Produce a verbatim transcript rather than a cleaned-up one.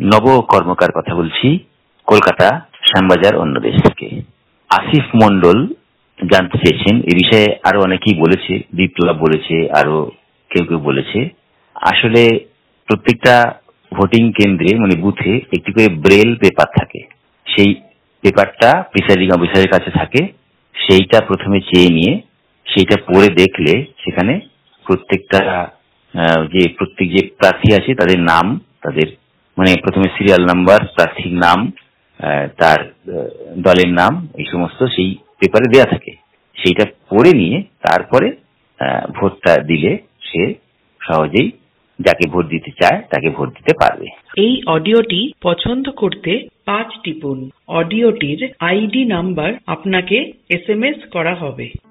নব কর্মকার কথা বলছি, কলকাতা, শ্যামবাজার, অন্য দেশ থেকে। আসিফ মন্ডল জানতে চেয়েছেন, এ বিষয়ে আরো অনেকেই বলেছে, বিপ্লব বলেছে, আরো কেউ কেউ বলেছে। আসলে প্রত্যেকটা ভোটিং কেন্দ্রে মানে বুথে একটি করে ব্রেল পেপার থাকে, সেই পেপারটা প্রিসাইডিং অফিসারের কাছে থাকে। সেইটা প্রথমে চেয়ে নিয়ে সেইটা পড়ে দেখলে সেখানে প্রত্যেকটা যে প্রত্যেক যে প্রার্থী আছে তাদের নাম, তাদের মানে প্রথমে সিরিয়াল নাম্বার, প্রার্থীর নাম, তার দলের নাম, এই সমস্ত সেই পেপারে দেয়া থাকে। সেইটা পড়ে নিয়ে তারপরে ভোটটা দিলে সে সহজেই যাকে ভোট দিতে চায় তাকে ভোট দিতে পারবে। এই অডিওটি পছন্দ করতে পাঁচ টিপুন। অডিওটির আইডি নাম্বার আপনাকে এস এম এস করা হবে।